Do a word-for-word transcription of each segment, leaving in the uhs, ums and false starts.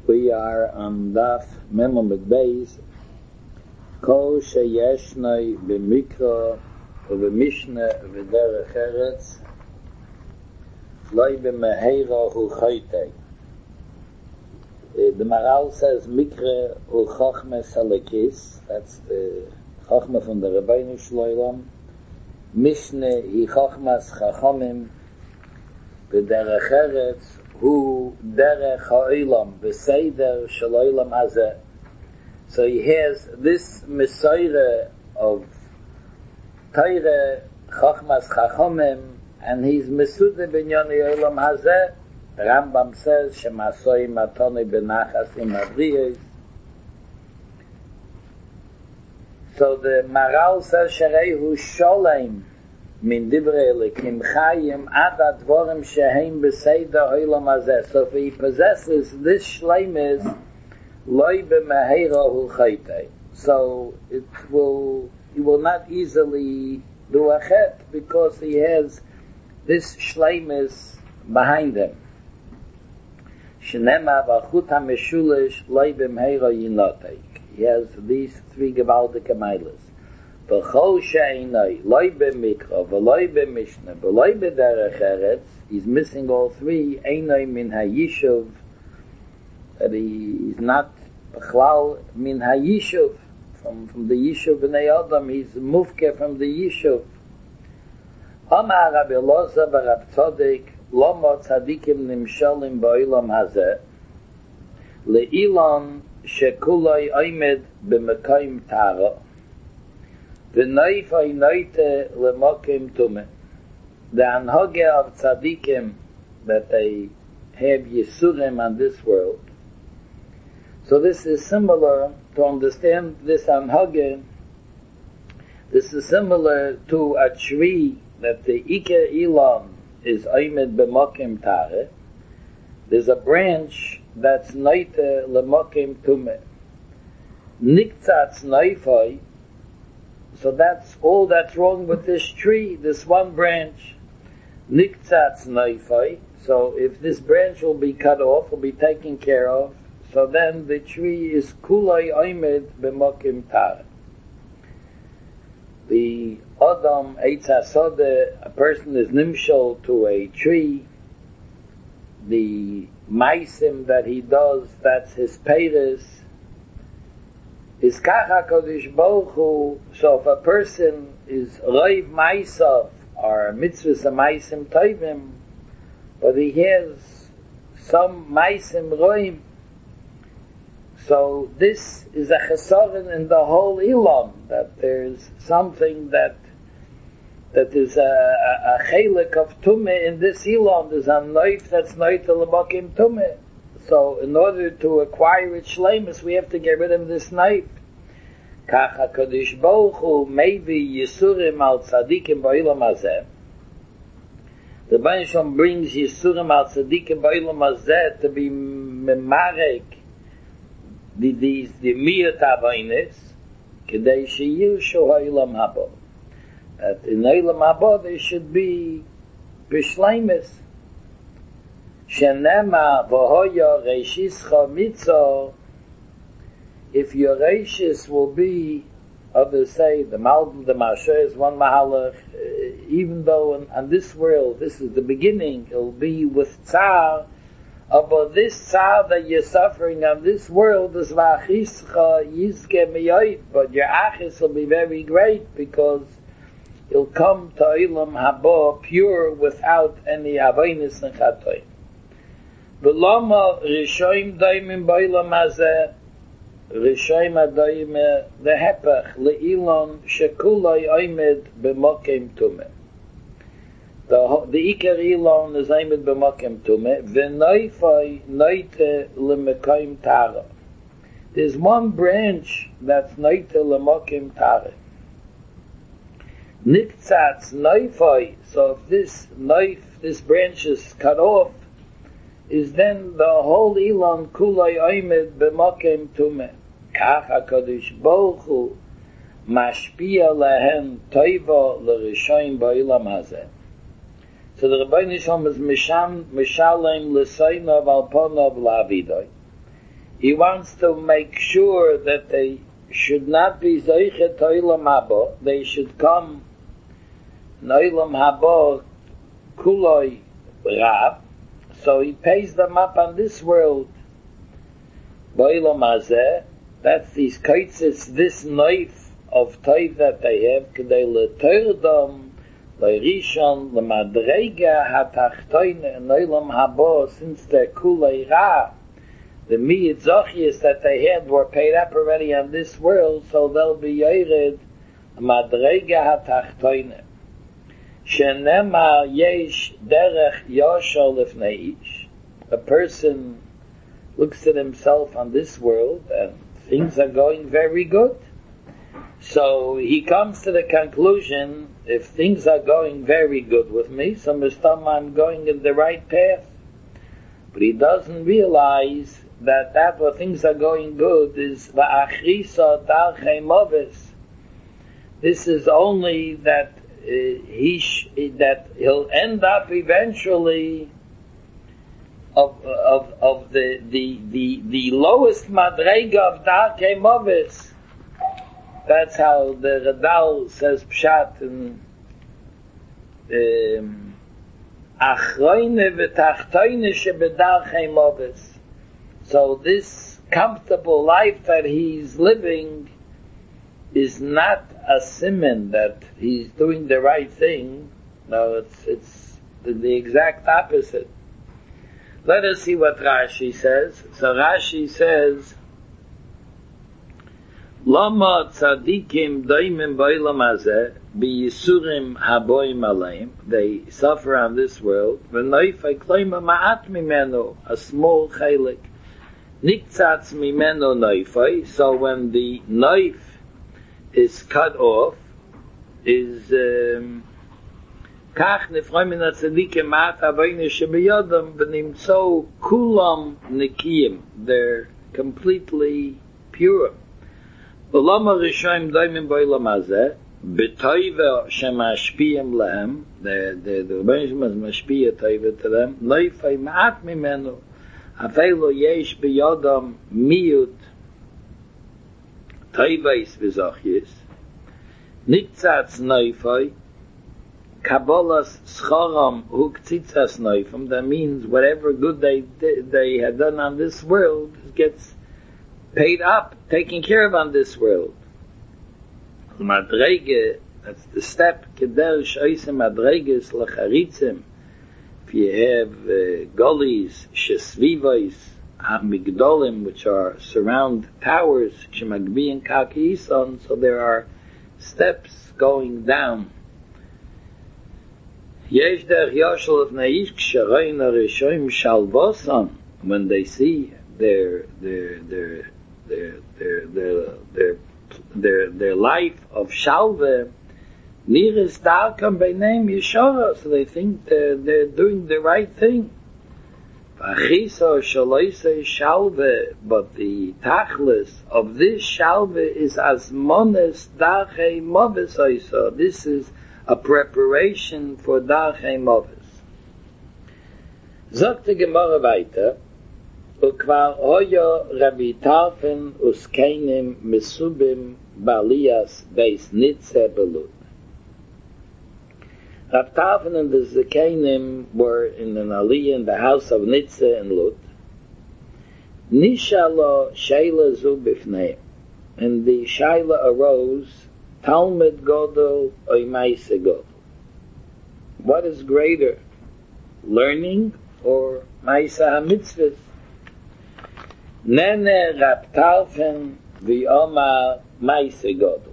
We are on Daf Memo with Beis. Kol sheyeshnoi b'mikra u'b'mishne v'derech eretz loi b'meheira hu chaytei. The Maral says Mikra hu chochme salekis. That's the chochme from the Rabbeinu Shloilam. Mishne hi chochmas chachomim v'derech eretz hu derech ha'olam b'seider shel olam hazeh. So he has this Messiah of Torah, Chochmas Chachomim, and he's Mesude b'nyoni olam hazeh. The Rambam says Shemasoi matoni b'nachas im avriyos. So the Maral says Shareihu Sholem min divrei elikim chayim ad advorim shehem b'seider olam hazeh. So if he possesses this shleimus, loi b'meheira hu chaytei. So it will, he will not easily do a chet because he has this shleimus behind him. Shnema v'chut ha'meshulish loi b'meheira yinotek. He has these three gewaltige meiles. V'chol she'einoi loi b'mikra v'loi b'mishna v'loi b'derech eretz. He's missing all three. Einoi min ha'yishuv, that he is not b'chlal min ha'yishuv, from from the yishuv b'nei Adam. He's mufke from the yishuv. Amar Rabbi Elazar v'Rab Tzadok Lama tzadikim nimshalim ba'olam hazeh le'ilan shekuloi oimed b'mekayim tara v'noif ha'inoite le'mokim tumeh. The anhage of tzadikim, that they have yisurim on this world. So this is similar, to understand this anhage, this is similar to a tree that the Iker Ilan is Oimed b'mokim tareh. There's a branch that's noite le'mokim tumeh. Niktzatz noifoi. So that's all that's wrong with this tree, this one branch. Niktzatz noifoi. So if this branch will be cut off, will be taken care of, so then the tree is kuloi oimed b'mokim tareh. The Adam Eitz HaSodeh, a person is nimshal to a tree. The maisim that he does, that's his peiros, is kacha kodesh baruch hu. So if a person is roiv maisav, or mitzvahs a maisim tovim, but he has some maisim roim, so this is a chesaron in the whole ilam, that there's something that that is a, a, a chelik of tumeh in this ilam. There's a noif that's noif l'makim tumeh. So in order to acquire its shleimus, we have to get rid of this noif. Kacha kodesh baruch hu maybe yisurim al tzadikim ba'ilam hazeh. The Rebbeinu Shalom brings yisurim al tzadikim ba'ilam hazeh to be memarek the these the miyat avonis kedei sheyushu ha'ilam haba. That in ha'ilam haba there should be b'shleimus. Shenema v'hoya reishischa mitzah. If your reishis will be, others say the malbim the marsha is one mahalach, uh, even though on, on this world this is the beginning, it'll be with tzar. But this tzar that you're suffering on this world is v'achischa yizke miyoid, but your achis will be very great because you'll come to ilam haba pure without any avonis and chatoim. V'lama rishoim daimim b'ilam hazeh, rishoim adaim the hepech le'ilan shekulai oimed b'mokim tumeh. The the Iker Ilan is aimed b'makom tumeh. V'noifai noite l'mekayim tara. There's one branch that's noite l'makom tara. Niktzatz noifai. So if this knife, this branch is cut off, is then the whole Ilan kulai aimed b'makom tumeh. Kach HaKadosh Baruch Hu mashpia lehen toiva l'rishoim ba'ilam hazeh. So the Rebbeinu Shalom is Misham, Mishalem, L'Soinov, Alponov, L'Avidoi. he wants to make sure that they should not be Zoichet Olam Haba, they should come Olam Haba Kuloi Rab, so he pays them up on this world. Boilam Hazeh, that's these kaitzes, this knife of Toiv that they have, Kedei L'Toirdom, L'Rishon, L'Madrega, Hatachtoin, and Olam Haba, since they're Kulei Ra, the Miyad Zochias that they had were paid up already on this world, so they'll be Yored, Madrega Hatachtoin. Shenemar Yesh Derech Yoshol Lifnei Ish. A person looks at himself on this world and things are going very good. So he comes to the conclusion, if things are going very good with me, so Mistam I'm going in the right path. But he doesn't realize that that where things are going good is Va'achrisa Darchei Moves. This is only that uh, he sh- that he'll end up eventually of of of the the the, the lowest madrega of Darkei Moves. That's how the Radal says Pshat in Achroine v'tachtoine shebedarchei Moves. So this comfortable life that he's living is not a siman that he's doing the right thing. No, it's it's the, the exact opposite. Let us see what Rashi says. So Rashi says, Lama tzadikim doimim ba'olam hazeh b'yisurim haboim aleim. They suffer on this world. V'noifei kloima ma'at mimenu, a small chaylik. Niktzatz mimenu noifei. So when the knife is cut off, is um, kach nefroim min hatzadikim ma'at haboim shebeyodam v'nimtzo kulam nikiyim. They're completely pure. Ulama Rishonim Daimim B'Olam Hazeh B'Toiva Shemashpiyim Lahem, the the the Rebbeinu Mashpiya Toiva to them. Noifei Ma'at Mimenu Afeilu Yesh B'Yodam Miyut Toivais V'Zochies Niktzatz Noifei Kabbalas Schoram Hu Ktitzas Noifim. That means whatever good they they had done on this world gets paid up, taken care of on this world. Madrege, that's the step. Kedersh oisem madreges lacharitzim. If you have uh, golis, shesvivos, amigdolim, which are surround towers, shemagbiyin kakiyison, so there are steps going down. Yesh derech yoshel of neish ksharein arishoim shalvosan. When they see their their their Their their their their their their life of shalve, niris darkam b'neim yeshara, so they think they're they're doing the right thing. V'achisa shaloisei shalve, but the tachlis of this shalve is as mones darchei moves oisa. This is a preparation for darchei moves. Sagt die Gemara weiter. Ukvar hoyo Rabbi Tarfon uskenim mesubim balias beis nitze belut. Rabbi Tarfon and the Zekenim were in an aliyah in the house of Nitze and Lut. Nishalo Shaila zu bifneim, and the Shaila arose, Talmud Godol oy Maise Godol. What is greater, learning or Maise HaMitzvahs? Nene Rab Tarfon v'Omar Maise Godol.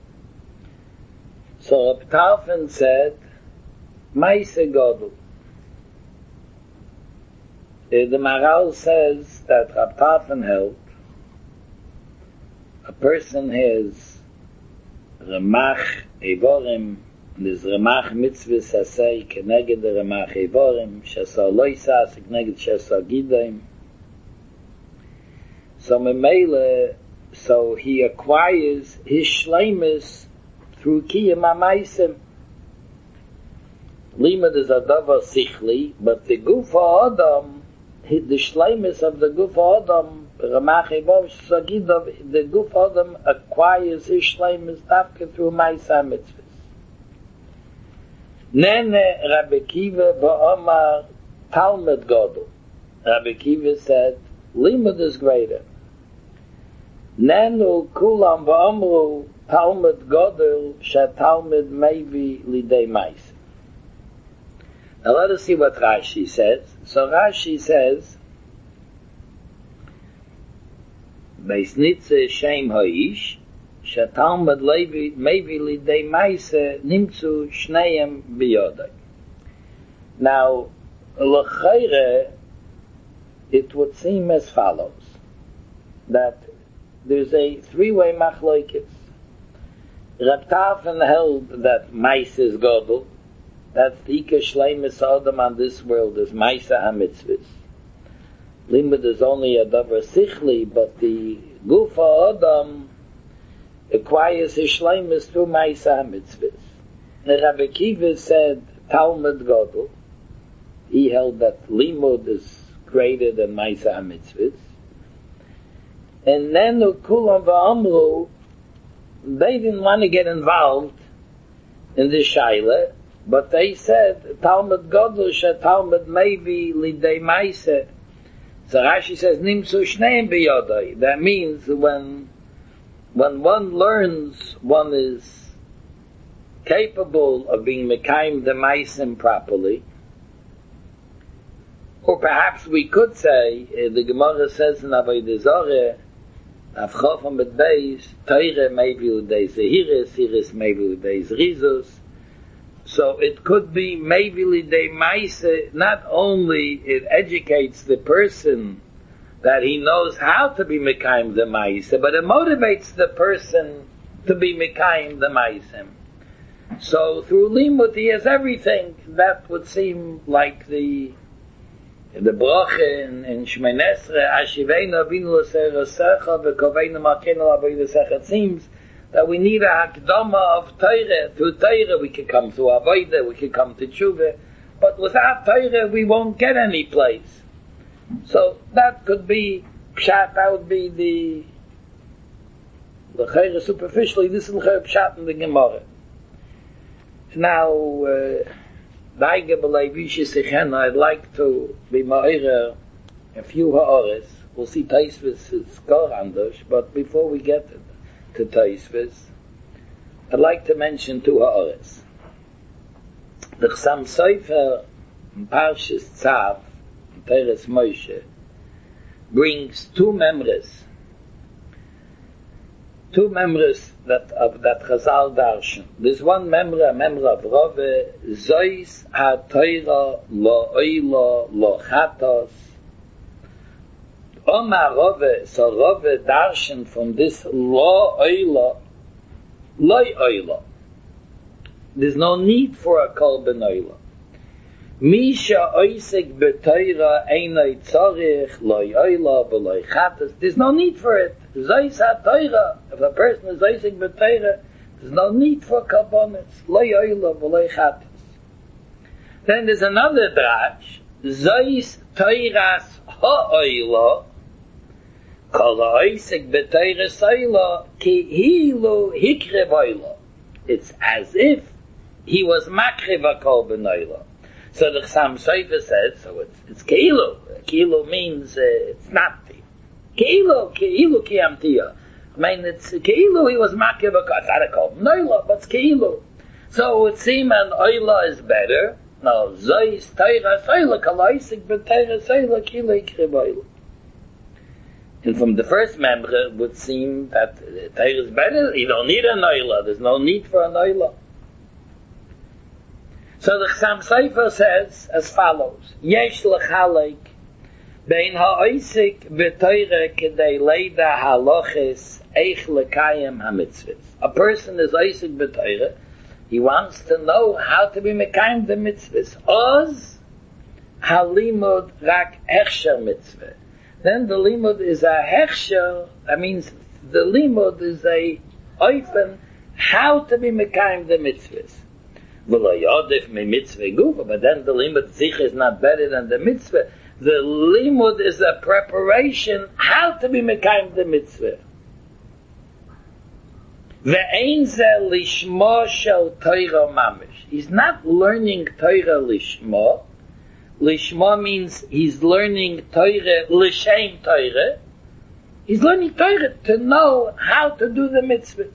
So Rab Tarfon said, Maise Godol. Uh, the Maharal says that Rab Tarfon held a person has Ramach Evorim, and there's Ramach Mitzvahs Asay keneged the Ramach Evorim, Shasa Loisa keneged Shasa Gidaim. So Memele, so he acquires his shleimus through Kiyam HaMaisim. Limud is a davar sichli, but the Gufa Adam, the shleimus of the Gufa Adam Ramachi Bov Sagidov, the Guf Adam acquires his shleimus dafka through Maisa mitzvahs. Nene Rabbi Kiva ba'amar Talmud Godel. Rabbi Kiva said, Limud is greater. Nenu kulam ba'amru Talmud Godel she'Talmud maybe lidei Maisa. Now let us see what Rashi says. So Rashi says, Beisnitze Shem Ha'ish, she'Talmud maybe lidei Maisa nimtzu shneim biyodai. Now, l'chayre, it would seem as follows, that there's a three-way machlokes. Reb Tarfon held that Maisa is Godel, that's the Ika Shleimus Adam on this world is Maisa HaMitzvahs. Limud is only a davar sichli, but the Gufa Adam acquires his Shleimus through Maisa HaMitzvahs. And Rabbi Kiva said Talmud Godel. He held that Limud is greater than Maisa HaMitzvahs. And then Kulam v'Amru, they didn't want to get involved in the Shaila, but they said Talmud Godel she'Talmud maybe lidei Maisa. So Rashi says Nimtzu shneim biyodai. That means when when one learns, one is capable of being mekayim the Maisim properly. Or perhaps we could say, uh, the Gemara says in Avodah Zarah, Avchofam et Beis, Teire maybe udei Zehiris, Hiris maybe udei Zrizus. So it could be maybe lidei Maisa, not only it educates the person that he knows how to be mekayim the Maisa, but it motivates the person to be mekayim the Maisim. So through Limud he has everything. That would seem like the the bracha in, in Shemay Nesra, Ashiveinu Avinu l'Seirasecha v'Koveinu Malkeinu l'Avodasecha. It seems that we need a hakdama of Torah. Through Torah we can come to Avodah, we can come to Tshuva, but without Torah we won't get any place. So that could be pshat. That would be the l'chayra superficially. This is l'chayra pshat in the Gemara. Now. Uh, I'd like to be ma'ira a few ha'oris. We'll see Taisvis is kor anders, but before we get to, to Taisvis, I'd like to mention two ha'oris. The Chsam Sofer in Parshas Tzav, in Teres Moshe, brings two memories, two memories that of that Chazal darshan. There's one memory, a memory of Rove, Zois ha-Torah lo oila lo chatos. Omar Rove, so Rove darshan from this lo oila, lo oila. There's no need for a korban oila. Misha oisek b'Torah einay tzarich lo oila v'lo chatos. There's no need for it. Zois ha-Torah, if a person is oisek b'Torah, there's no need for karbonos. Lo oila v'lo chatos. Then there's another drash. Zois Torahs ha-oila kol oisek b'Torah soila ki hilu hikrev oila. It's as if he was makrev a korban oila. So the Chsam Sofer says, so it's, it's Keilu. Keilu means, uh, it's not. Keilu, Keilu ki amtiya. I mean, it's Keilu, he was makiv, it's not a korban oila, but it's Keilu. So it would seem an oila is better. No, Zois, Teira, Soila, Kalaisik, but Teira, Soila, Keilu, Ikrev oila. And from the first member, it would seem that Teira is better. You don't need an oila. There's no need for an oila. So the Chsam Sofer says as follows: Yesh lechalek bein ha'oisik v'Torah kedei leida haloches eich lekayim hamitzvahs. A person is oisik b'Torah. He wants to know how to be mekayim the mitzvahs. Oz halimud rak hechsher mitzvah. Then the limud is a hechsher. That means the limud is a oifen how to be mekayim the mitzvahs. But then the limud zich is not better than the mitzvah. The limud is a preparation how to be mekayim the mitzvah. Ve'ein ze lishma shel Torah mamish. He's not learning Torah lishma. Lishma means he's learning Torah l'shem Torah. He's learning Torah to know how to do the mitzvahs.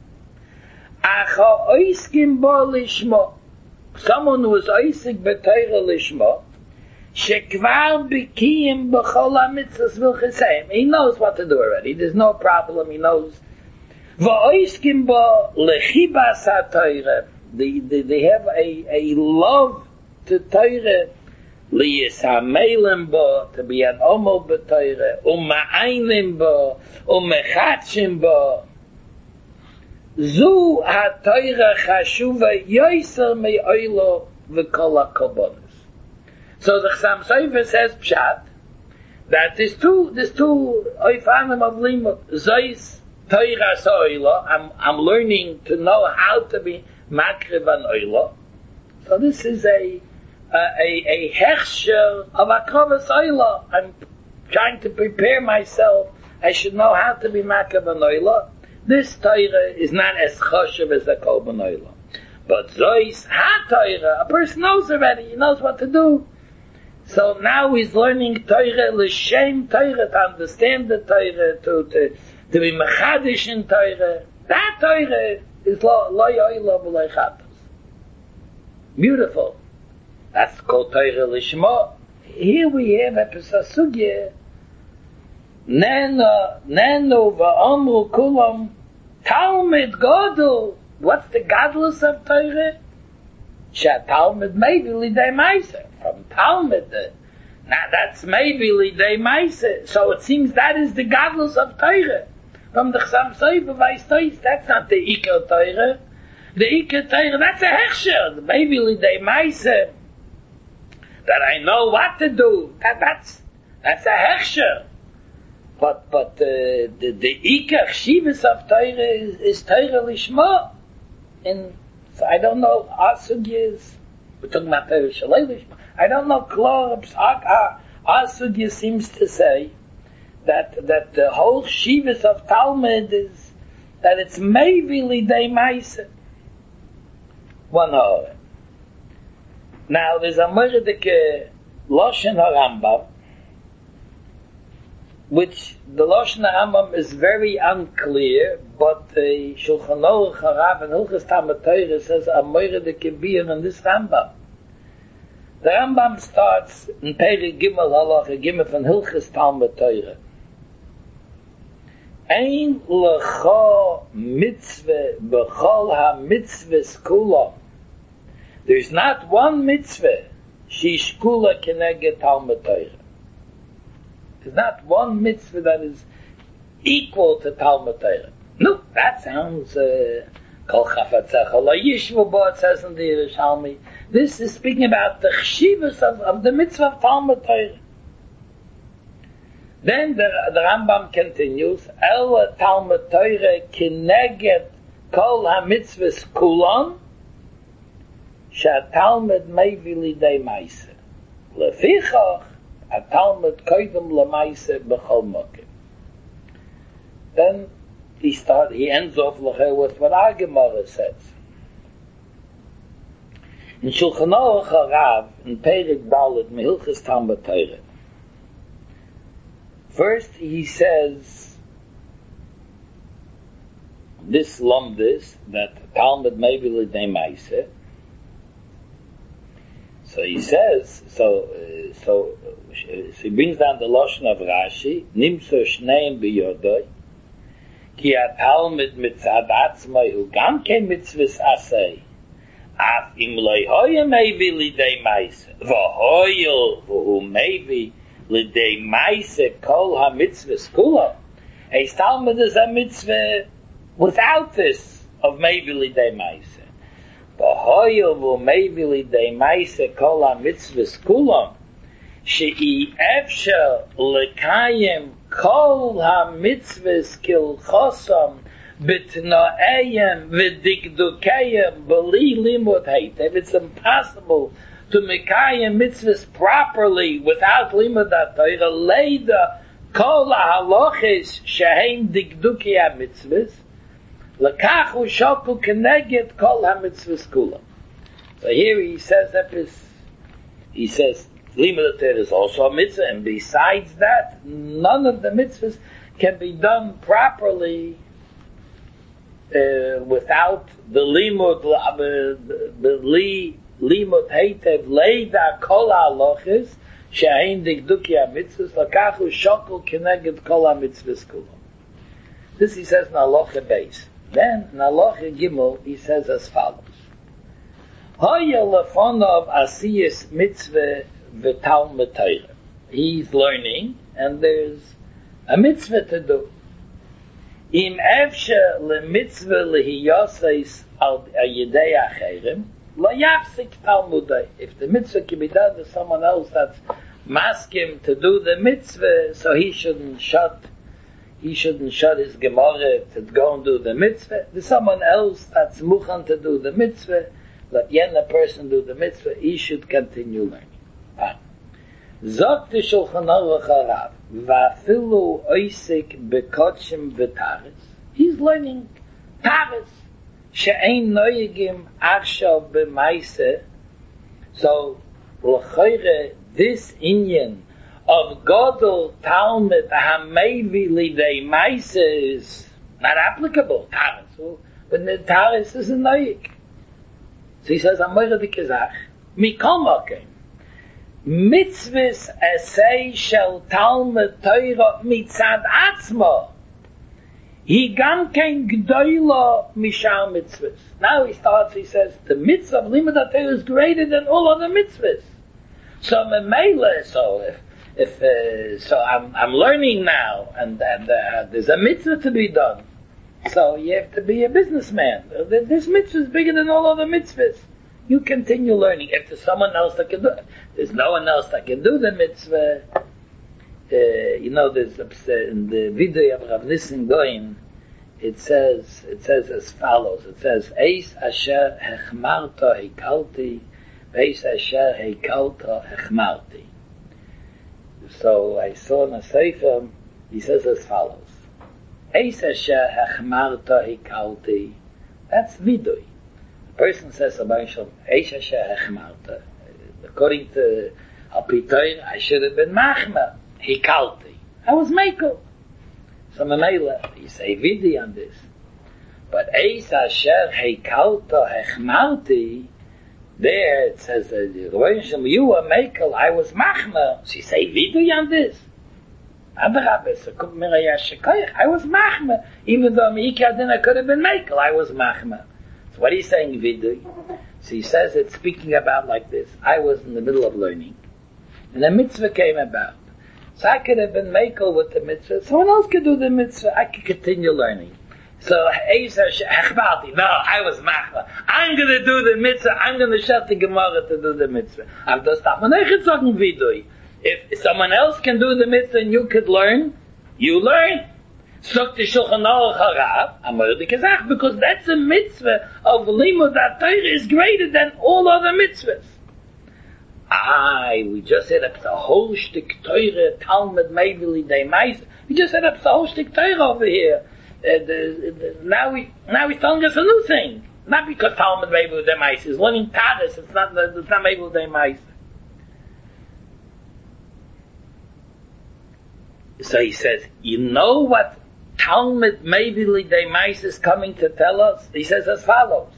Acha oiskim bo lishma. Someone who is oisik b'Torah lishma, shekvar b'kiyim b'chol ha-mitzvahs v'chesayim. He knows what to do already. There's no problem. He knows. V'oiskim bo lechibas ha-Torah. They, they, they have a, a love to Torah. Liyisamelim bo, to be an omel b'Torah. Uma'aynim bo, umechatshim bo. Zu ha-Torah chashuva yoyser me'oilo v'kol ha-kobonos. So the Chassam Sofer says pshat that there's two, there's two oifanim of limud. Zois Torah so'oilo. I'm, I'm learning to know how to be makriv an oilo. So this is a a a, a hechsher of akrovas oilo. I'm trying to prepare myself. I should know how to be makriv an oilo. This Torah is not as choshev as a korban oilo. But zois ha-Torah, a person knows already. He knows what to do. So now he's learning Torah, l'shem Torah, to understand the Torah, to, to, to be mechadish in Torah. That Torah is lo, lo yo'ilo v'lo chatos. Beautiful. That's called Torah l'shmo. Here we have a pesasugye. Neno, neno v'omru kulam, Talmud Godel. What's the godless of Torah? Shat Talmud maybe lidei meiser. From Talmud. Uh, now that's maybe lidei meiser. So it seems that is the godless of Torah. From the Chassam Sofer Vayis, that's not the Iker Torah. The Iker Torah, that's a hechsher. Maybe lidei meiser. That I know what to do. That, that's that's a hechsher. But but uh, the the Iker Shivas of Torah is, is Torah Lishma. And so I don't know Asugis. We're talking about Torah Shalei Lishma. I don't know Klor Psak. Asugis seems to say that that the whole Shivas of Talmud is that it's maybe Lidei Maisa. One hour. Now there's a Mordeke Loshen HaRambam, which the Loshen HaRambam is very unclear, but the Shulchan Aruch Harav and Hilchos Talmud Torah says a Mordeke Bir in this Rambam. The Rambam starts in Perek Gimel Halacha Gimel from Hilchos Talmud Torah. Ein lecha mitzvah b'chol ha-mitzvahs kulam. There's not one mitzvah she's kula keneged Talmud Torah. There's not one mitzvah that is equal to Talmud Torah. No, that sounds kol chafatzecha lo yishvu bo, it says in the Yerushalmi. This is speaking about the chshivus of, of the mitzvah of Talmud Torah. Then the, the Rambam continues, El Talmud Torah kineged kol ha-mitzvahs kulan, שהתלמוד מביא לידי מעשה. לפיכך, התלמוד קודם למעשה בכל מקום. Then he start, he ends off with what our Gemara says. In Shulchan Aruch Harav, in Perek Dalet, Mehilchos Talmud Torah, first he says this lumdis, that Talmud maybe lidei ma'aseh. So he says, so uh, so, uh, so he brings down the Lashon of Rashi, Nimso Shneim b'yodoi, ki ha-Talmud mitzad atzmai hu gam ken mitzvahs asay, af im loi hoya maybe lidei ma'aseh, v'hoyel v'hu maybe lidei ma'aseh kol ha-mitzvahs kulam. A Talmud is a mitzvah without this of maybe lidei ma'aseh. V'hoyel v'hu maybe lidei ma'aseh kol ha-mitzvahs kulam, she'i efshel lekayem kol ha-mitzvahs kilchosam b'tno'eyem v'dikdukeyem b'li limud heitev. It's impossible to mekayim mitzvahs properly without limud Torah, leida kol ha'halachis shehem dikduki ha'mitzvahs, lekach hu shokul keneged kol ha'mitzvahs kulam. So here he says that this, he says limud Torah is also a mitzvah, and besides that, none of the mitzvahs can be done properly uh, without the limud, the li limud heitev leida kol ha'halachis she'ain dikduki ha'mitzvahs lakachu shokol keneged kol ha'mitzvahs kulam. This he says in halacha beis. Then in halacha gimel he says as follows: Hoya lefonav asiyas mitzvah v'talmud Torah. He's learning, and there's a mitzvah to do. Im efshe lemitzvah lehiyosais al yedei acherim lo yafsik talmudai. If the mitzvah can be done with someone else that's maskim to do the mitzvah, so he shouldn't shut he shouldn't shut his gemara to go and do the mitzvah. There's someone else that's mukhan to do the mitzvah, let yena person do the mitzvah, he should continue learning. Ah. Zok the Shulchan Aruch Harav va'afilu oisik bekotshim v'taris. He's learning taris she'ein noyegim akshav b'maiseh. So l'chayre this inyan of Godel Talmud Hamevi Lidei Maiseh is not applicable. Taris, but the taris is a noyeg. So he says, Amoyre dikazach mikol makom mitzvahs esay shel Talmud Torah mitzad atzmo he gam kein gdoila mishar mitzvahs. Now he starts, he says, the mitzvah of limud Torah is greater than all other mitzvahs. So memela, so if, if uh, so I'm I'm learning now, and, and uh, there's a mitzvah to be done. So you have to be a businessman. This mitzvah is bigger than all other mitzvahs. You continue learning. If there's someone else that can do it, there's no one else that can do the mitzvah. Uh, you know, there's in the video of Rav Nissen Goin, it says it says as follows. It says, Eis asher hechmarta hekalti, Eis asher hekalta hechmarti. So I saw in a sefer, he says as follows: Eis asher hechmarta hekalti. That's vidui. The person says about himself, Eis asher hechmarta. According to Alpitoin, I should have been machmer. Hekalti. I was mekel. So Mamela, you say vidi on this. But Eis asher hekalta hechmarti, there it says that you were mekel, I was machmer. So you say vidi on this. I was machmer. Even though Mikadin I could have been mekel, I was machmer. So what he's saying vidi? So he says it's speaking about like this. I was in the middle of learning, and a mitzvah came about. So I could have been mekel with the mitzvah. Someone else could do the mitzvah. I could continue learning. So, no, I was machma. I'm going to do the mitzvah. I'm going to shut the Gemara to do the mitzvah. I'm just vidui. If someone else can do the mitzvah and you could learn, you learn. Because that's a mitzvah of limud Torah is greater than all other mitzvahs. Aye, we just said up the whole shtik Torah, Talmud Meivili Deimais. We just said up the whole shtik Torah over here. Uh, the, the, now we now he's telling us a new thing. Not because Talmud Meivili Deimais is learning Tadas. It's not it's not Meivili Deimais. So he says, you know what Talmud Meivili Deimais is coming to tell us? He says as follows.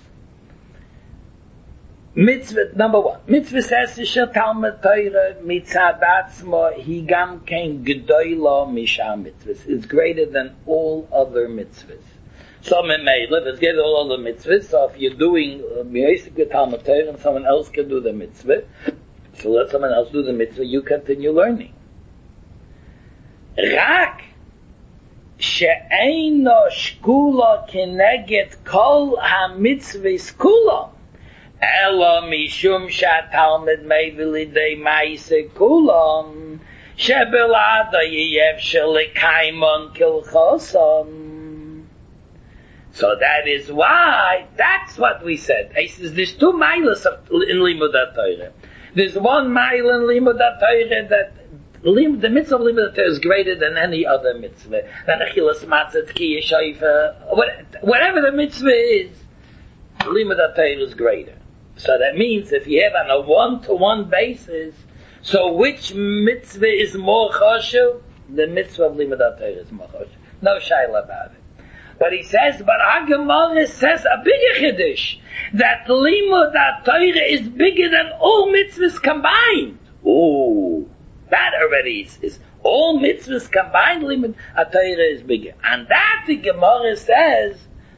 Mitzvah, number one. Mitzvah says, Shel Talmud Torah mitzad atzmo, he gam kein gedoyla mishar mitzvahs. It's greater than all other mitzvahs. So, memela, let's get all other mitzvahs. So, if you're doing basic with Talmud Torah and someone else can do the mitzvah, so let someone else do the mitzvah, you continue learning. Rak she'eino shkula keneged kol ha-mitzvahs kula. Ela mishum shatalmud meivili de maise kulam shebelada yeyev shelikaimon kilchosom. So that is why, that's what we said. He says there's two milas in limud Torah. There's one mile in Limud HaTorah that Lim, the mitzvah of Limud HaTorah is greater than any other mitzvah. Than Achilas Matzah, Tkiyah Shayfa, whatever the mitzvah is, Limud HaTorah is greater. So that means if you have on a one-to-one basis, so which mitzvah is more chashuv? The mitzvah of Limud HaTorah is more chashuv. No shayla about it. But he says, but Agamara says a bigger chiddush, that Limud HaTorah is bigger than all mitzvahs combined. Ooh, that already is, is all mitzvahs combined, Limud HaTorah is bigger. And that the Gemara says,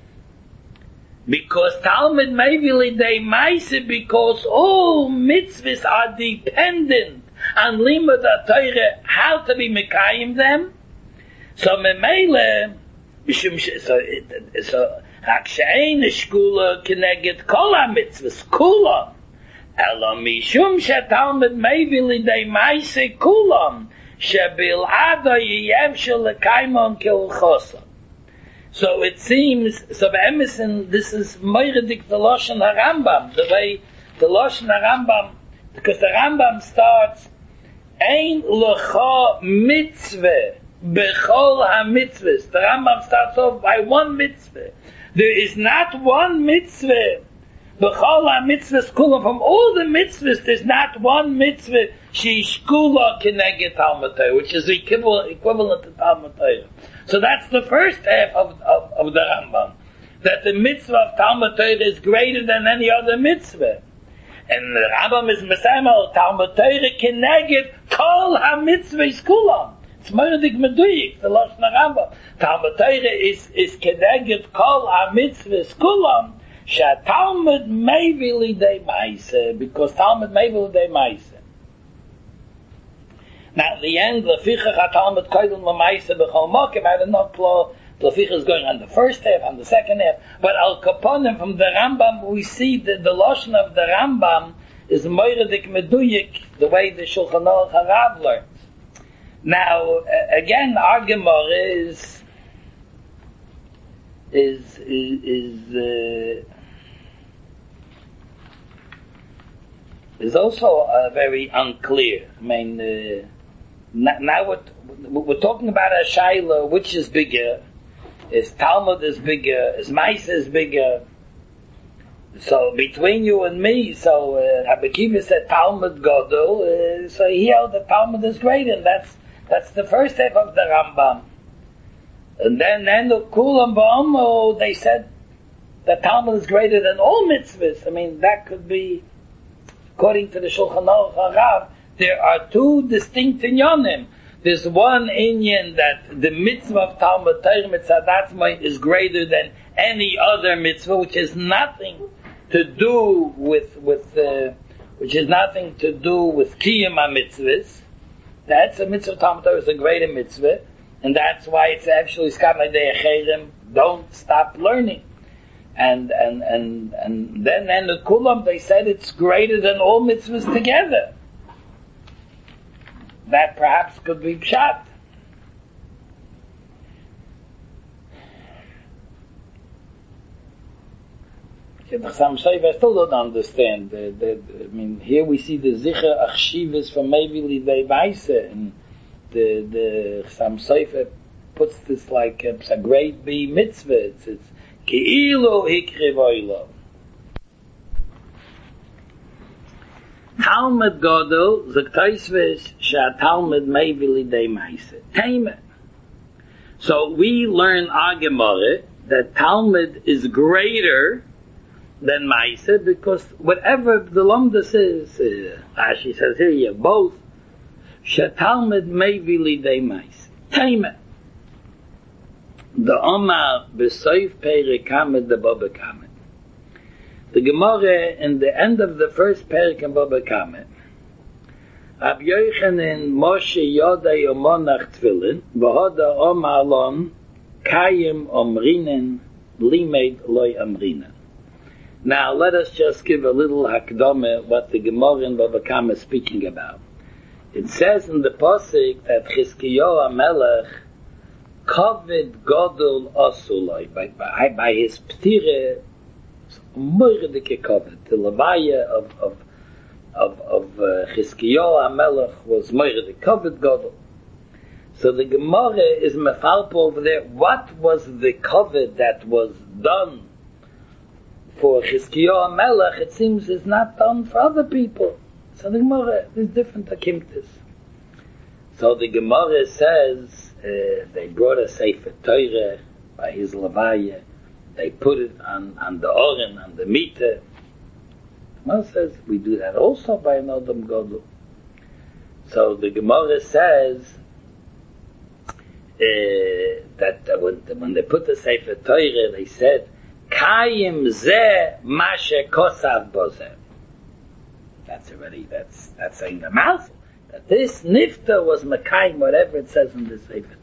because Talmud Mevili de Maise, because all mitzvahs are dependent on Limud HaTorah, how to be mekayim them. So memele, so so hakshein shkula keneged kol mitzvahs kulam, elo mishum sheTalmud Mevili de Maise kulam shebil ado yeyev shel lekaymon kilchosa. So it seems, so by Emerson, this is Moiridik the Lashon HaRambam, the way the Lashon HaRambam, because the Rambam starts, Ein lecha mitzvah, bechol ha-mitzvahs. The Rambam starts off by one mitzvah. There is not one mitzvah, bechol ha-mitzvahs kula, from all the mitzvahs, there's not one mitzvah, she's kula keneged Talmud Torah, which is equivalent, equivalent to Talmud Torah. So that's the first half of, of, of the Rambam, that the mitzvah of Talmud Torah is greater than any other mitzvah. And the Rambam is Mesayim, Talmud Torah keneged kol ha-mitzvahs kulam. It's Moiridik Meduyik, the Lashon HaRambam. Talmud Torah is, is keneged kol ha-mitzvahs kulam, sheTalmud Mevili de Maise, because Talmud Mevili de Maise. Now at the end, Lefichach HaTalmud Koydel L'Maisa B'chol Mokim, I don't know, Klo, Lefichach is going on the first half, on the second half, but Al Kaponim, from the Rambam, we see that the Lashon of the Rambam is Moiridik Meduyik, the way the Shulchan Aruch HaRav learns. Now, uh, again, our Gemara is, is, is, is, uh, is also uh, very unclear. I mean, uh, now what we're talking about a shayla, which is bigger? Is Talmud is bigger? Is Maisa is bigger? So between you and me, so uh, Rabbi Kiva said Talmud Gadol, uh, so he held that Talmud is greater, and that's that's the first half of the Rambam. And then then the Kulam Ba'amo, they said that Talmud is greater than all mitzvahs. I mean, that could be, according to the Shulchan Aruch HaRav, there are two distinct inyanim. There's one inyan that the mitzvah of Talmud Torah mitzvah datzmai is greater than any other mitzvah, which has nothing to do with with uh, which has nothing to do with kiyum mitzvahs. That's a mitzvah of Talmud Torah is a greater mitzvah, and that's why it's actually skamay de'acherim. Don't stop learning. And and and and then and the kulam, they said it's greater than all mitzvahs together. That perhaps could be pshat. Some say I still don't understand. The, the, I mean, here we see the zicher achshivas from Mevili de Maise, and the the Chassam Sofer puts this like a, a great B mitzvah. It's, it's Ke'ilu hikriv oilo. Talmud Gadol Zaktaisves Sha Talmud Mevili de Maise. Taima. So we learn Agemara that Talmud is greater than Maise because whatever the Lomdus is, uh, Rashi says here, you have both. Sha Talmud Mevili de Maise. Taima. The Omar B'Soif Perek Kamed the Baba Kamed. The Gemara in the end of the first Perek in Baba Kamed, Rab Yochanan Moshe Yoda Yomonach Tfilin V'Hoda Omar Lon Kayim Omrinen Limed Loy Omrinen. Now let us just give a little hakdama what the Gemara in Baba Kamed is speaking about. It says in the Pasuk that Chizkiyahu HaMelech Kovid Godol Osuloi, by, by, by his ptire, Moirdike Kovid, the Levaya of, of, of of uh, Chizkiyahu HaMelech was Moira the covered Gadol. So the Gemara is mefalpo over there. What was the covet that was done for Chizkiyahu HaMelech? It seems is not done for other people. So the Gemara is different akimtis. So the Gemara says uh, they brought a Sefer Torah by his Levaya. They put it on, on the Oren, on the Mita. The Gemara says we do that also by an Adam Gadol. So the Gemara says uh, that uh, when, when they put the Sefer Torah, they said Kayim Zeh Mashe Kosav Bozeh. That's already that's that's saying the mouth that this nifta was Mekayim, whatever it says in the Sefer Torah.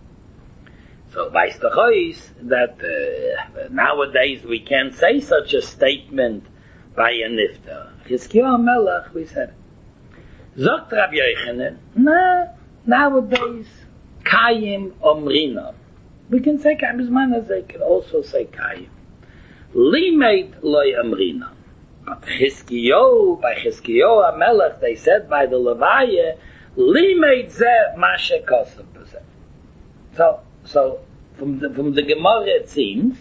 So, weißt du chois, that uh, nowadays we can't say such a statement by a nifta. Chizkiyahu HaMelech, we said it. Zogt Rabbi Yochanan, no, nowadays, Kayim Omrina. We can say Kayim Zman, they can also say Kayim. Limeid Loy Omrina. But Chizkiyahu, by Chizkiyahu HaMelech, they said by the Levaya, Limeid Zeh Mashe Kosav B'Zeh. So, So, from the, from the Gemara it seems,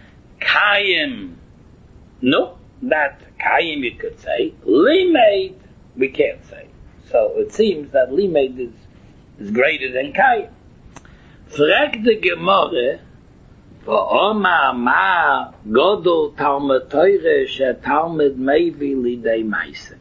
Kayim, no, that Kayim you could say, Limeid, we can't say. So it seems that Limeid is, is greater than Kayim. Frag the Gemara, V'oma ma Godol Talmud Torah she Talmud Mevi Lidei Maise.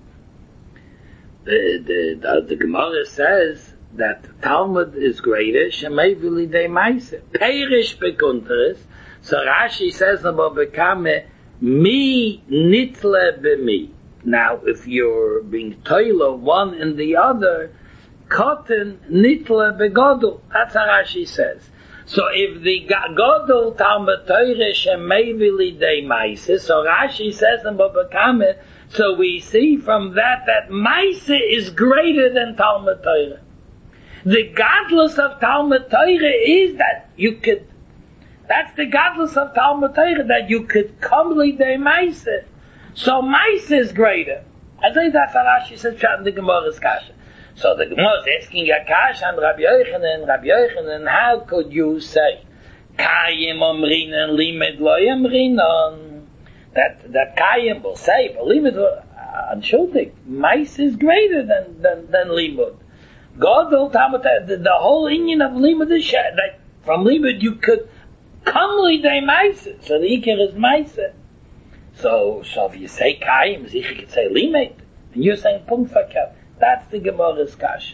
The, the, the, the Gemara says, that Talmud is greater, Shemei V'lidei Maise. Perish bekunteres, so Rashi says about Bekame, Mi nitle b'mi. Now, if you're being toila one and the other, Koten nitle begodol. That's how Rashi says. So if the Godol Talmud Torah Shemei V'lidei Maise, so Rashi says about Bekame, so we see from that that Maise is greater than Talmud Torah. The godless of Talmud Torah is that you could, that's the godless of Talmud Torah, that you could come lidei Maise. So Maise is greater. I think that's how Rashi says in the Gemara's Kasha. So the Gemara is asking a Kasha and Rabbi Yochanan, Rabbi Yochanan, how could you say, Kayim Omrinan, Limed Lo Omrinan, that, that Kayim will say, but Limed, uh, Anshuldig, Maise is greater than, than, than Limud. God will tell the, the whole union of Limud is that from Limud you could come lidei Maise. So the Iker is Maise. So, so if you say Kayim, you could say Limud, and you're saying Punkt Verkehr. That's the Gemara's Kasha.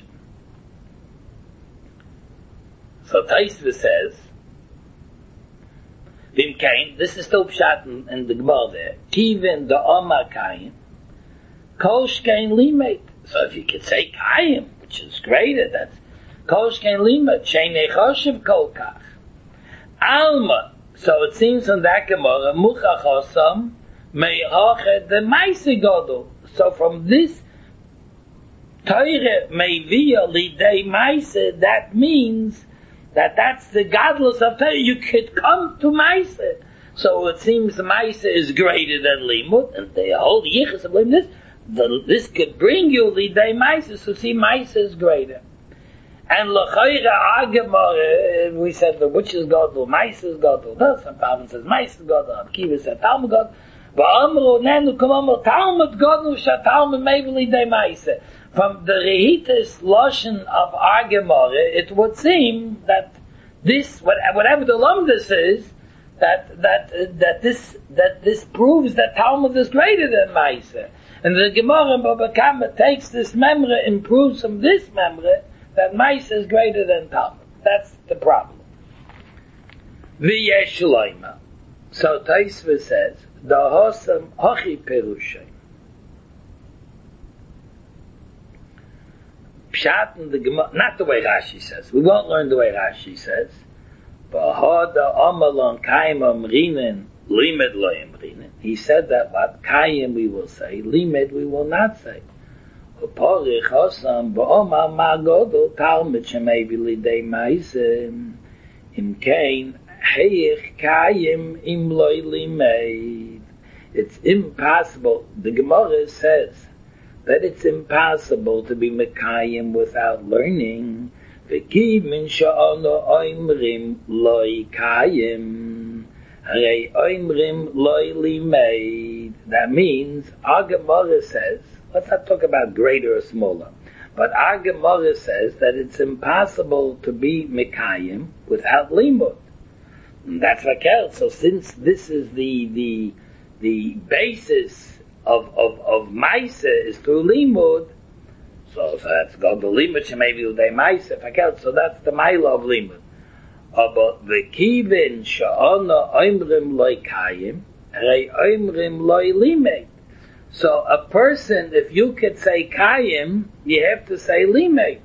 So Taisva says, Vim Kain, this is still pshat in, in the Gemara there. Kivin the Omar Kayim, Kosh Kain Limud. So if you could say Kayim, which is greater, that's Kosh Ken Lima, Sheinei Choshev Kolkach. Alma, so it seems in that Gemara, Muchach Osam, Meirachet the Maise Godol. So from this Torah Mevia Lidei Maise, that means that that's the godless of Torah. You could come to Maise. So it seems the Maise is greater than Limud, and the whole Yichus of Limud is The, this could bring you lidei Maise, so see Maise is greater. And l'chayra agemar, we said the which is Godel, Maise is Godel. No, some Talmud says Maise is Godel, Kiva said Talmud Godel. V'amru nenu kumamru Talmud Godel sha Talmud mevi lidei Maise. From the rehitis loshen of agemar, it would seem that this, whatever the lumdus is, that that uh, that this that this proves that Talmud is greater than Maise. And the Gemara in Baba Kama takes this memra and proves from this memra that Maise is greater than Talmud. That's the problem. V'yesh loima. So Taisva says, the hosam hachi perushay. Pshat in the Gemara, not the way Rashi says. We won't learn the way Rashi says. V'hoda amalon kaim amrinin limed lo amrinin. He said that what Kayim we will say, Limed we will not say. Uporich Hosam Ba'omar Magodol Talmud Shemei V'lidei Maise Im Kain Heich Kayim Im Loi Limed. It's impossible. The Gemara says that it's impossible to be Mekayim without learning. V'ki min sha'ano oimrim loy kayim, harei oimrim loy limeid. That means, our Gemara says, let's not talk about greater or smaller, but our Gemara says that it's impossible to be Mekayim without limud. And that's Rakel. So since this is the the the basis of of of Maisa is through limud, so, so that's go the limud maybe uday Maisa Rakel. So that's the Maila of limud. But the kivin sha'ana oimrim loy kayim, rei oimrim loy limed. So a person, if you could say kayim, you have to say limed.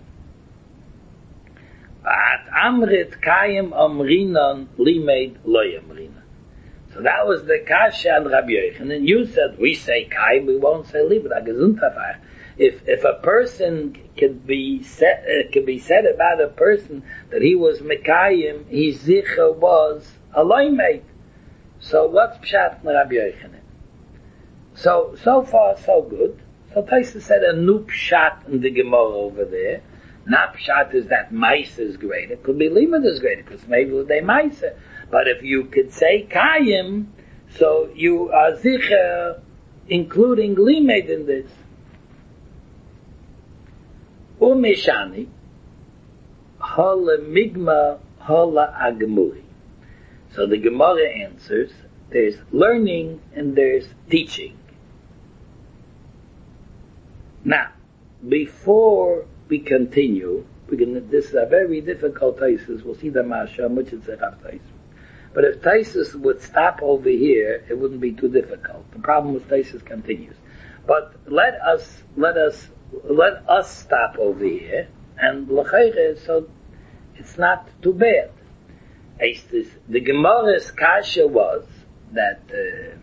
At amrit kayim amrinan limed loy amrinan. So that was the kasha and Rabbi Yochanan. And you said, we say kayim, we won't say limed. If if a person could be said, uh, could be said about a person that he was mekayim, his zicha was a limed. So what's pshat in Rabbi Yochanan? So, so far, so good. So Taisa said a new pshat in the Gemara over there. Not pshat is that Maisa is greater. It could be limud is greater, because maybe they Maisa. But if you could say Kayim, so you are zicher, including limed in this. Umeshani, hala migma, hala agmuri. So the Gemara answers, there's learning and there's teaching. Now, before we continue, we're gonna, this is a very difficult Taisus. We'll see the Masha, much it's a Rav Taisus. But if Taisus would stop over here, it wouldn't be too difficult. The problem with Taisus continues. But let us, let us, let us stop over here, and l'chayre, so it's not too bad. The Gemara's kasha was that uh,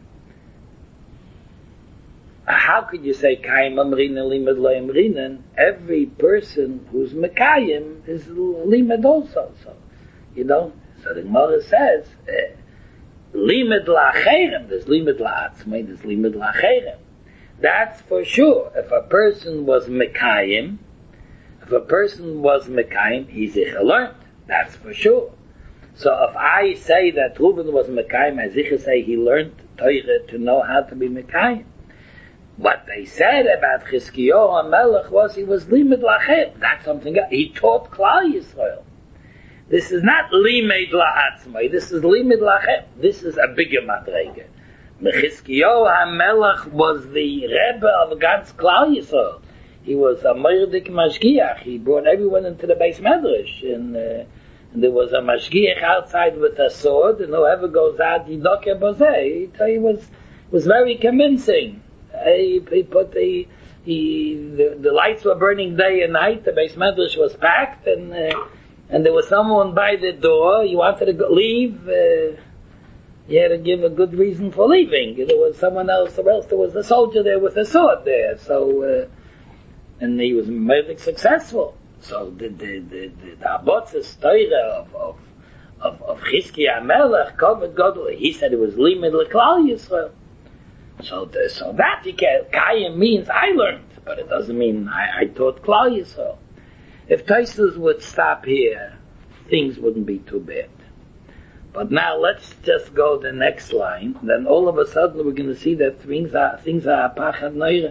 how could you say Kayim Amrinan Limad Lo Amrinan? Every person who's Mekayim is Limad also. So, you know, so the Gemara says Limad La'acherem, there's Limad La'atzmai, there's Limad La'acherem. That's for sure. If a person was Mekayim, if a person was Mekayim, he's Zicha learned. That's for sure. So if I say that Reuben was Mekayim, I Zicha say he learned Torah to know how to be Mekayim. What they said about Chizkiyahu HaMelech was he was Limed Lachem. That's something else. He taught Klal Yisrael. This is not Limed La'atzmai. This is Limed Lachem. This is a bigger madrega. Chizkiyahu HaMelech was the Rebbe of God's Klal Yisrael. He was a Merdik Mashgiach. He brought everyone into the Beis Medrash. And, uh, and there was a Mashgiach outside with a sword, and whoever goes out, Yidoke Bozeh. He was, was very convincing. He, he put the, he, the the lights were burning day and night. The Beis Medrash was packed, and uh, and there was someone by the door. You wanted to go, leave. Uh, you had to give a good reason for leaving. There was someone else, or else there was a soldier there with a sword there. So, uh, and he was very successful. So the the the the, the Abotzes Torah of of of, of Chizkiyahu HaMelech, Kovet Gadol, he said it was Limed L'Klal Yisrael. So, the, so that you can, Kayim means I learned, but it doesn't mean I, I taught Klal Yisrael. If Taisus would stop here, things wouldn't be too bad. But now let's just go the next line. Then all of a sudden we're going to see that things are things are pachad neira.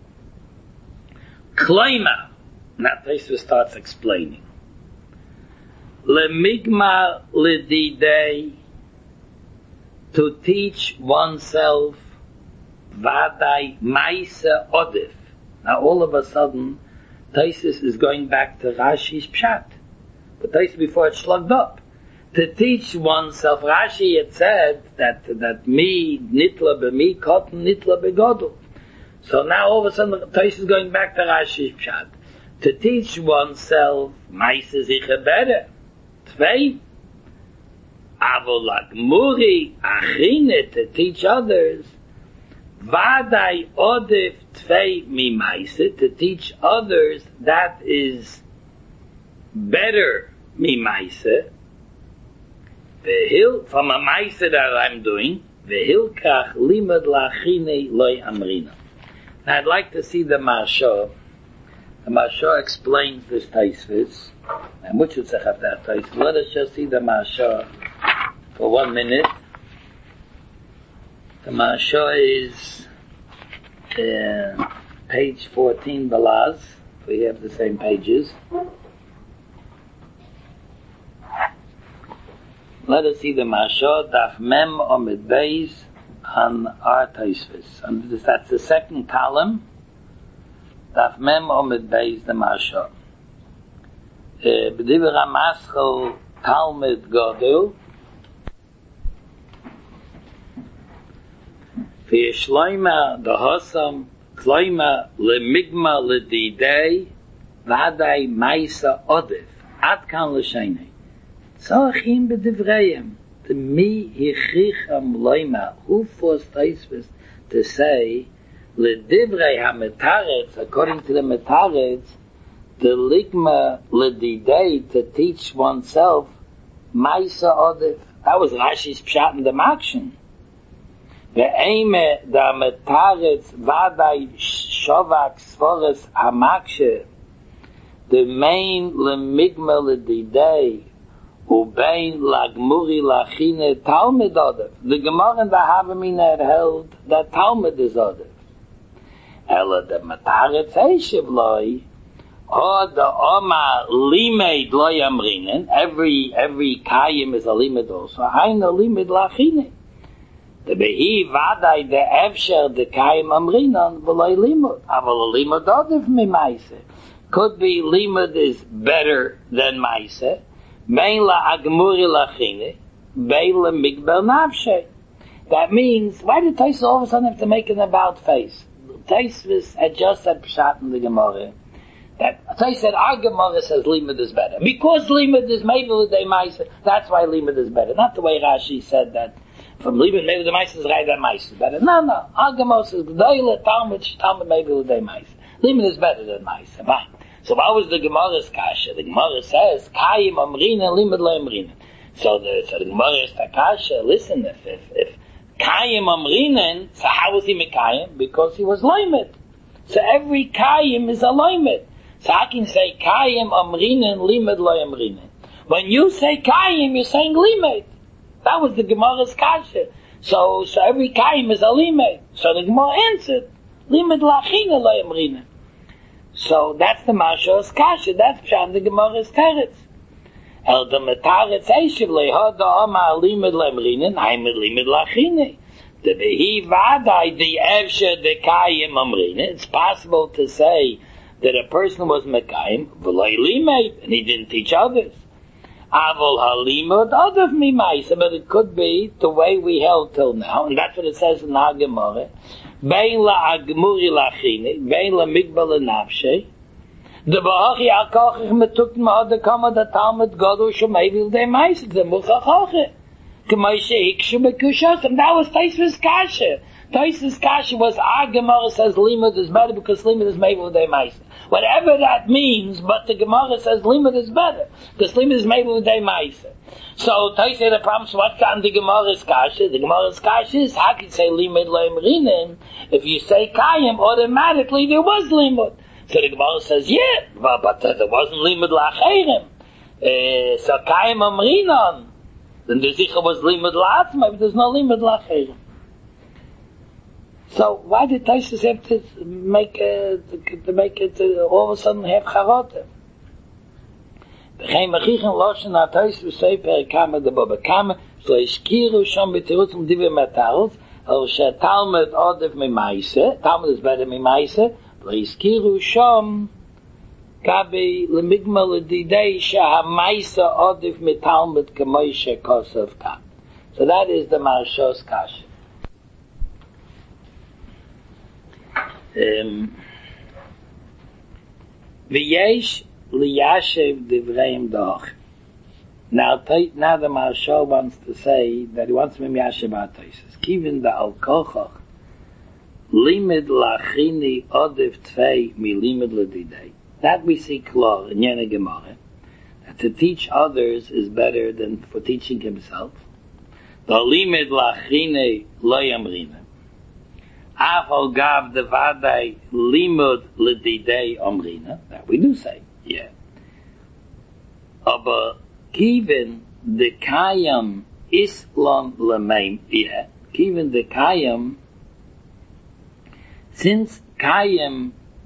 Kloima. Now Taisus starts explaining. Lemigma lididei, to teach oneself. Vadai Maisa Odif. Now all of a sudden, Taisus is going back to Rashi's Pshat. But Taisus before it slugged up. To teach oneself, Rashi had said that that me, nitla b'mi, cotton, nitla b'godol. So now all of a sudden, Taisus is going back to Rashi's Pshat. To teach oneself, Maisa Zicha better. Tvei. Avolak Muri, Achine, to teach others. Vadai odif tvei mimaise, to teach others that is better mimaise. Vehil, from a maise that I'm doing, vehilkach limad lachine loy amrina. Now I'd like to see the Maharsha. The Maharsha explains this Taisvis, and which would say have that Taisvis. Let us just see the Maharsha for one minute. The Maharsha is uh, page fourteen, Balaz. We have the same pages. Let us see the Maharsha, Daf Mem Omid Beis on our Taisvis. And this, that's the second column. Daf Mem Omid Beis, the Maharsha. B'divrei Ramaschal Talmud Gadol. V'yishloima dahasam kloima lemigma ledidei v'adai maisa odif ad kan l'shenei. Tzachim b'divreim to mi hichricham loima. Who forced Taisvis to say ledivrei hametaretz, according to the metaretz, the ligma ledidei, to teach oneself maisa odif. That was Rashi's pshat in the makshin. Ve'eme da metaretz vadai shovak sforas hamakshe, the main lemigma ledidei ubein lagmuri lachine Talmud odef. The Gemara in the Havamina had held that Talmud is odef. Ela the metaretz heishiv loi, or the Oma limed loy amrinen. Every every kayim is a limed also. Haina limed lachine. The behi vadai the efsher the kayim amrinan v'loy limud. Aval limud odef mi maise. Could be limud is better than maise. Bein la agmuri lachine, bein la migber nafshe. That means, why did Taisvis all of a sudden have to make an about face? Taisvis had just said pshat in the Gemara. That Taisvis said, our Gemara says limud is better. Because limud is maybe l'dei maisa, that's why limud is better. Not the way Rashi said that from limud maybe the maisa is right, that maisa is better. No, no. Our Gemara says, g'dayla Talmud, Talmud maybe l'dei maisa. Limud is better than maisa. Fine. So what was the Gemara's kasha? The Gemara says, Kayim amrina, limud lo amrina. So the, so the Gemara is the kasha, listen, if, if, if Kayim amrina, so how was he Mekayim? Because he was loimed. So every Kayim is a loimed. So I can say, Kayim amrina, limud lo amrina. When you say Kayim, you're saying limed. That was the Gemara's kasha. So, so every Kayim is a limed. So the Gemara answered, limud lachina lo amrina. So that's the Maharsha's kasha. That's pshat the Gemara's teretz. El the metaretz eishiv leha da ama limud lemrinen haimed limud lachine. The behi vadai the evshe the kayim amrinen. It's possible to say that a person was mekayim v'loi limed and he didn't teach others. Avol halimud adav mi ma'isa, but it could be the way we held till now, and that's what it says in our Gemara. Bein la agmuri lachine, bein la migba lenafshe. The ba'achi al-kochich metukten ma'ad kama da Talmud Gadol shumayvil de ma'isa, the muchachoche. K'maishe hikshu bekushos, and that was Taisvis kasha. Taisvis kasha was, our Gemara says limud is better because limud is ma'ivil de ma'isa. Whatever that means, but the Gemara says limud is better because limud is ma'ivil de ma'isa. So, Taisvis the problem is, what's on the Gemara's kasha? The Gemara's kasha is, how can you say limud lo amrinen? If you say kayim, automatically there was limud. So the Gemara says, yeah, but, but uh, there wasn't limud la'acherim. Uh, so kayim amrinan. Then the zicha was limud la'atzma, but there's no limud la'acherim. So why did Taisvis have to make, uh, to, to make it uh, all of a sudden have charotem? Geen magichen loschen na Taisvis sefer kama de baba kama so iskiru shom betirutz um divrei metaretz al she Talmud odef mi ma'isa. Talmud is better mi ma'isa. Lo iskiru shom kabe lemigma ledidei she ha-ma'isa odef mi Talmud k'moi she kosav kam. So that is the Maharsha's kasha. Um, V'yesh liyashev divreim doch. Now, now the Maharsha wants to say that he wants to be yashev ha'toises. Kivin the al-kochach limid lachini odev tvei mi limid ledidei. That we see klar in Yena Gemara. That to teach others is better than for teaching himself. The limid lachini lo yamrina. Aval gav the vadai limud l'didei omrina. That we do say, yeah. Aber kiven the kayam islam l'meim, yeah. Kiven the kayam, since kayam,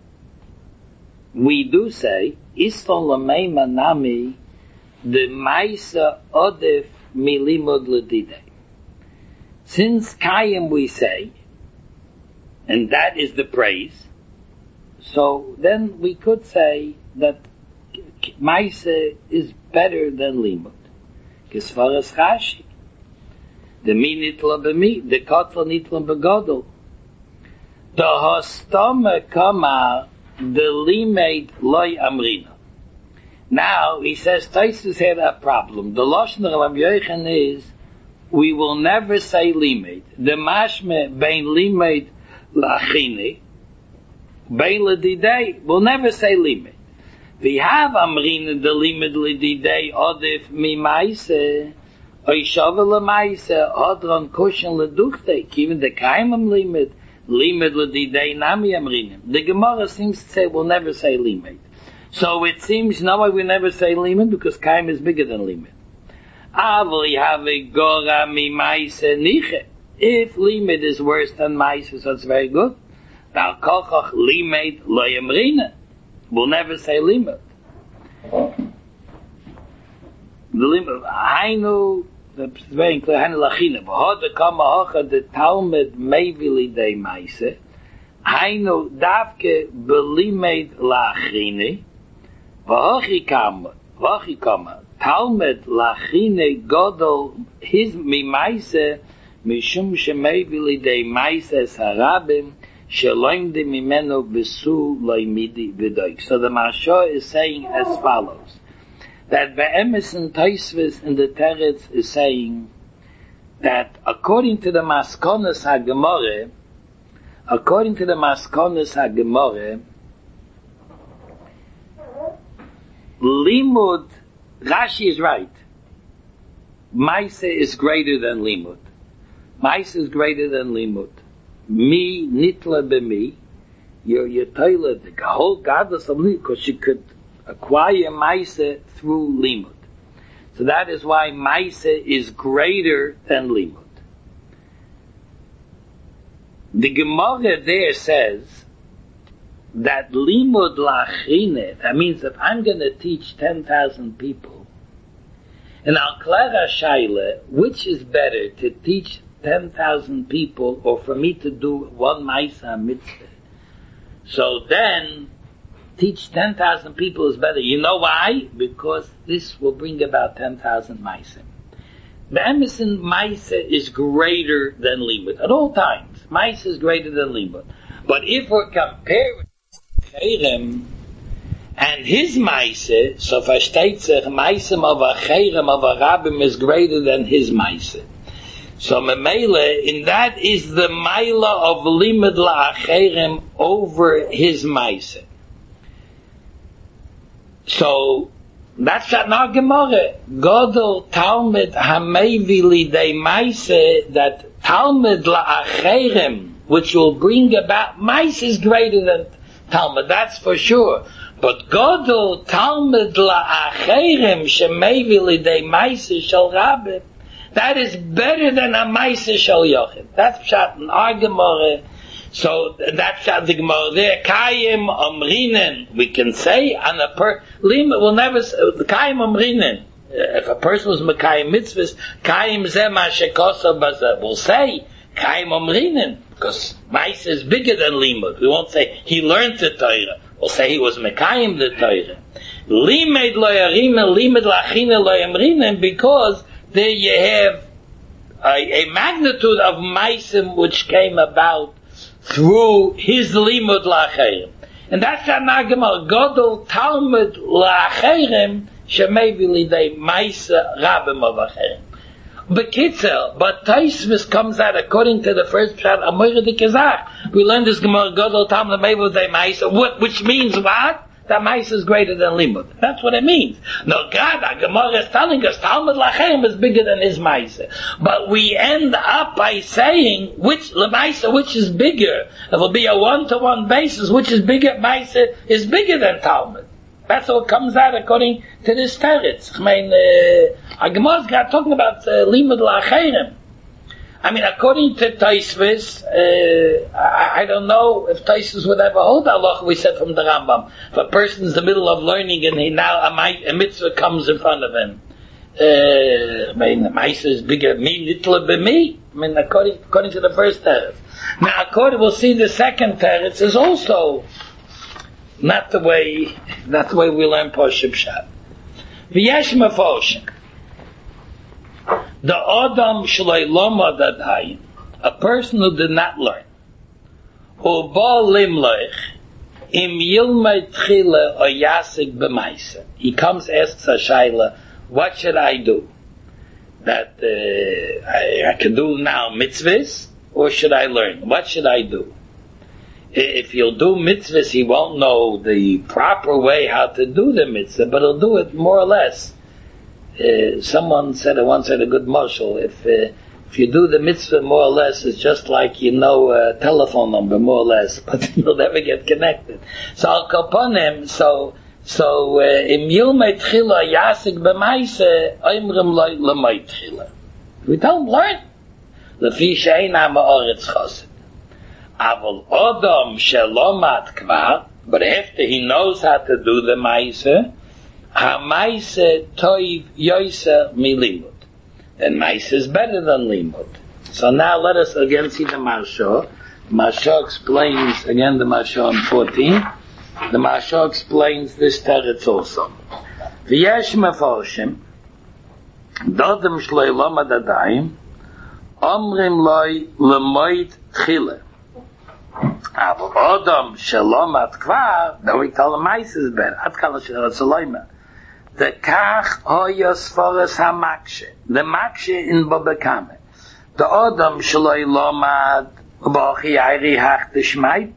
we do say, islam l'meim anami, the maisa odef milimud l'didei. Since kayam we say, and that is the praise, so then we could say that Maisa is better than Limud. Kisvaras Rashi. The mi nitla b'mi, the kotla nitla b'godol. The hostoma kamar, the limaid loy amrina. Now, he says, Taisus had a problem. The Lashon of Rabbi Yochanan is, we will never say limaid. The mashme bein limaid lachini, bein l'didei, we'll never say limaid. We have amrina the limud l'didei odif mi maise, oy shava l'maise, odron kushan l'duchte, even the kaimam limud, limud l'didei nami amrinim. The Gemara seems to say we'll never say limud. So it seems, no why we never say limud, because kaim is bigger than limud. Avli have a gora mi maise niche. If limud is worse than maise, so it's very good. Now kochach limud lo yamrina. We'll never say limud. The limud, hainu, it's very clear, hainu lachina. V'hod the kama hocha the talmud mevili de maise. Hainu davke belimed lachini. V'hochi kama, v'hochi kama. Talmud lachine godol his mi maise mishum shemevili de maise sarabim sheloimde mimeno besu loimidi v'doik. So the Maharsha is saying as follows, that Be'emes and Taisvis in the Teretz is saying that according to the Maskonas HaGemoreh, according to the Maskonas HaGemoreh, limud, Rashi is right. Maise is greater than limud. Maise is greater than limud. Mi nitla b'mi, your your toilet, the whole godless of limud, because she could acquire maise through limud. So that is why maise is greater than limud. The Gemara there says that limud lachine, that means if I'm going to teach ten thousand people, and al klara shaila, which is better, to teach ten thousand people, or for me to do one maisa mitzvah? So then, teach ten thousand people is better. You know why? Because this will bring about ten thousand maisa. The emerson maisa is greater than limud at all times. Maisa is greater than limud. But if we're comparing Cherem and his maisa, so versteht sich, maisem of a cherem of a rabbim is greater than his maisa. So memele, in that is the maila of limud la'acherem over his maisa. So that's not Gemara. Godel Talmud hamevi lidei maisa, that Talmud la'acherem, which will bring about maisa, is greater than Talmud, that's for sure. But Godel Talmud la'acherem shemevi lidei maisa shel rabbim, that is better than a maisa shel yochid. That's pshat in our Gemara. So that's pshat the Gemara there. Kayim omrinen, we can say, and a per lim will never say, Kayim omrinen. If a person was mekayim mitzvahs, Kayim zeh ma shekosa bazeh, we'll say Kayim omrinen, because maisa is bigger than limud. We won't say he learned the Torah. We'll say he was mekayim the Torah. Limed lo yarime, limed lachine lo yamrinen, because there you have a, a magnitude of maisim which came about through his limud la'acherem. And that's an argument. Godel Talmud la'acherem shemevi lidei maisa rabbim of acherem. Bekitzel, but Taisvis comes out according to the first pshat, Amoyre de Kezach. We learn this Gemara, Godel Talmud mevi lidei maisa, which means what? that Maisa is greater than Limud. That's what it means. No, God, the Gemara is telling us Talmud Lachem is bigger than his Maisa. But we end up by saying which Maisa, which is bigger. It will be a one-to-one basis. Which is bigger? Maisa is bigger than Talmud. That's how it comes out according to this teretz. I mean, uh, Gemara is talking about uh, Limud Lachem. I mean, according to Taisvis, uh, I, I don't know if Taisvis would ever hold Allah, we said from the Rambam. If a person's in the middle of learning and he now, a, a mitzvah comes in front of him, uh, I mean, the mitzvah is bigger, me, little bit me. I mean, according, according to the first teretz. Now, according, we'll see the second teretz is also not the way, not the way we learn Poshup Shat. V'yesh mefoshim. The Adam Shalai Lama Dadayin, a person who did not learn, who ba limlech, im yilmei tchila or yasik b'maisa. He comes, asks a shayla, what should I do? That uh, I, I can do now mitzvahs, or should I learn? What should I do? If you'll do mitzvahs, he won't know the proper way how to do the mitzvah, but he'll do it more or less. Uh, someone said, I once had a good marshal, if uh, if you do the mitzvah more or less, it's just like you know a telephone number more or less, but you'll never get connected. So I'll upon him, so, so, im yilmei tchila yasik b'maise, oimrim loy lemay tchila. We don't learn. Lefi she'ein ha'ma'oretz chosid. Aval odom shelomat kvar, but after he knows how to do the maise, ha-maise toiv yoyser mi limud. And maise is better than limud. So now let us again see the Maharsha. The Maharsha explains, again the Maharsha on fourteen, the Maharsha explains this teretz also. V'yesh meforshim, dodem shloi lomad adayim, omrim loi lemoid tchile. Aber Adam shalomad kvar, then we tell the maise is better. At kala sheretz aloyma. The kach hoyos foras ha-makshe. The makshe in Babakame. The Adam shaloi lomad b'ochi ayri hach d'shmait.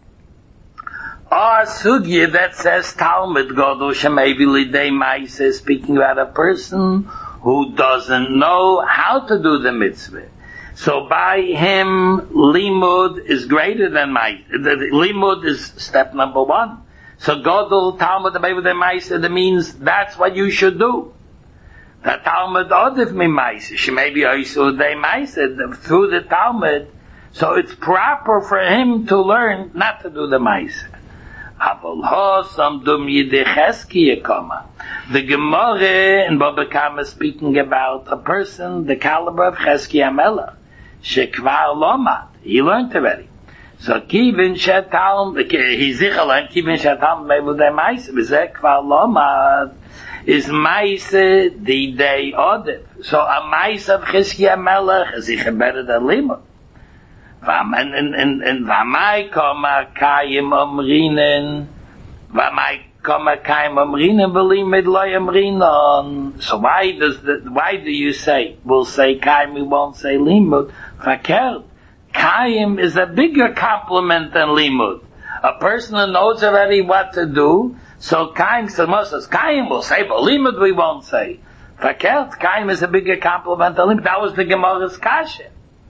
Or sugye that says Talmud Godol shemayvi lidei maise, speaking about a person who doesn't know how to do the mitzvah. So by him, limud is greater than maise. The limud is step number one. So Godel, Talmud, the Maise, that means that's what you should do. The Talmud odif mi Maise, she may be also de Maise, through the Talmud. So it's proper for him to learn not to do the Maise. Avol hosam dum yidecheski yekoma. The Gemara in Baba Kama is speaking about a person, the caliber of Cheski HaMelech, shekvar lomat. He learned already. So kivin shetalm, he's zichel, kivin shetalm mevudei maise, v'zeh kvar lomad, is maise the day odif. So a maise of Chizki HaMelech is zichel better than limud. And, and, and, and v'amai koma kayim omrinen, v'amai koma kayim omrinen, v'limid loy omrinon. So why does the, why do you say, we'll say kayim, we won't say limud, fakert. Kayim is a bigger compliment than limud. A person who knows already what to do, so Kayim says, Kayim will say, but limud we won't say. Fakert, Kayim is a bigger compliment than limud. That was the Gemara's kasha.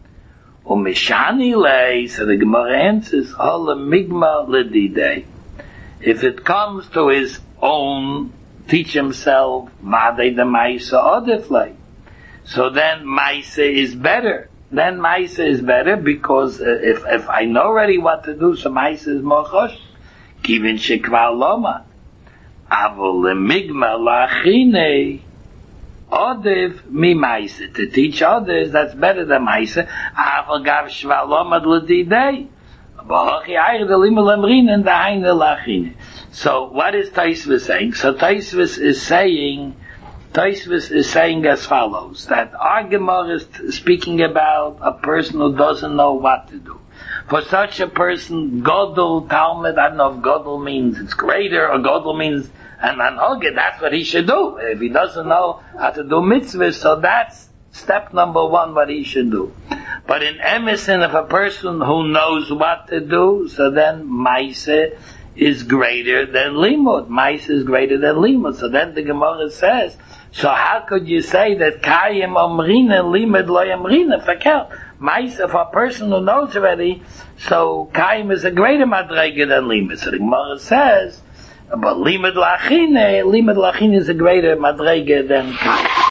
Umishani lei, so the Gemara answers, Ola migma ledidei. If it comes to his own, teach himself, vadei de maisa odeflei. So then maisa is better. Then Maisa is better because uh, if if I know already what to do, so Maisa is more chosh. Kivin shekvar loma. Avol lemigma lachine. Odev mi Maisa. To teach others, that's better than Maisa. Avol gav shvar loma l'didei. B'hochi ayr de lima lemrin and the haine lachine. So what is Taisvis saying? So Taisvis is saying, Taisvis is saying as follows, that our Gemara is speaking about a person who doesn't know what to do. For such a person, Godel, Talmud, I don't know if Godel means it's greater, or Godel means an anhogah, that's what he should do. If he doesn't know how to do mitzvahs, so that's step number one, what he should do. But in Emerson, if a person who knows what to do, so then Maise is greater than limud. Mais is greater than limud. So then the Gemara says, so how could you say that kayim amrina limud lo amrina fakel? Mais, if a person who knows already, so kayim is a greater madrega than limud. So the Gemara says, but limud lachine, limud lachine is a greater madrega than kayim.